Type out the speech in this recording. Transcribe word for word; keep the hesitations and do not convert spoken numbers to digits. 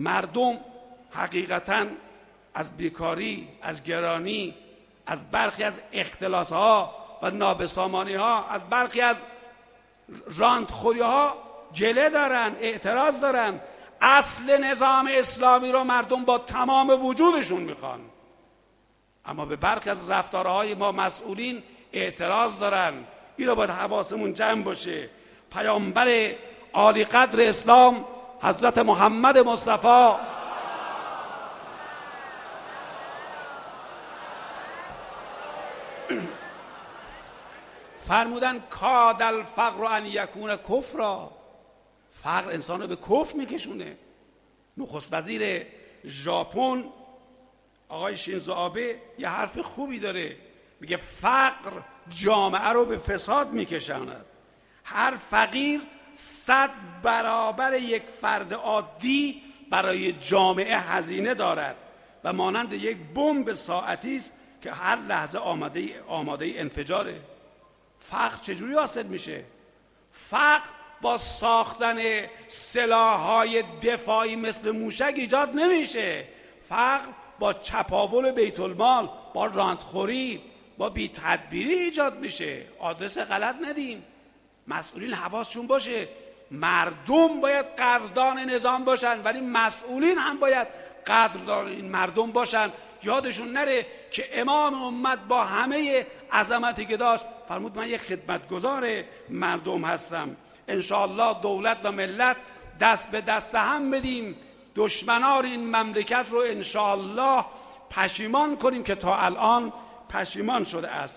مردم حقیقتاً از بیکاری، از گرانی، از برخی از اختلاس‌ها و نابسامانی‌ها، از برخی از راندخوری‌ها گله دارن، اعتراض دارن. اصل نظام اسلامی رو مردم با تمام وجودشون میخوان، اما به برخی از رفتارهای ما مسئولین اعتراض دارن. این رو باید حواسمون جمع باشه. پیامبر عالی قدر اسلام حضرت محمد مصطفی فرمودن کاد الفقر ان یکون کفرا. فقر انسان رو به کفر میکشونه. نخست وزیر ژاپن آقای شینزو آبه یه حرف خوبی داره، میگه فقر جامعه رو به فساد میکشاند. هر فقیر صد برابر یک فرد عادی برای جامعه هزینه دارد و مانند یک بمب ساعتی است که هر لحظه آماده آماده انفجاره. فقر چجوری حاصل میشه؟ فقر با ساختن سلاح‌های دفاعی مثل موشک ایجاد نمیشه. فقر با چپاول بیت المال، با راندخوری، با بی‌تدبیری ایجاد میشه. آدرس غلط ندیم. مسئولین حواسشون باشه. مردم باید قدردان نظام باشن، ولی مسئولین هم باید قدردان این مردم باشن. یادشون نره که امام امت با همه عظمتی که داشت فرمود من یک خدمتگزار مردم هستم. انشاءالله دولت و ملت دست به دست هم بدیم، دشمنان این مملکت رو انشاءالله پشیمان کنیم که تا الان پشیمان شده است.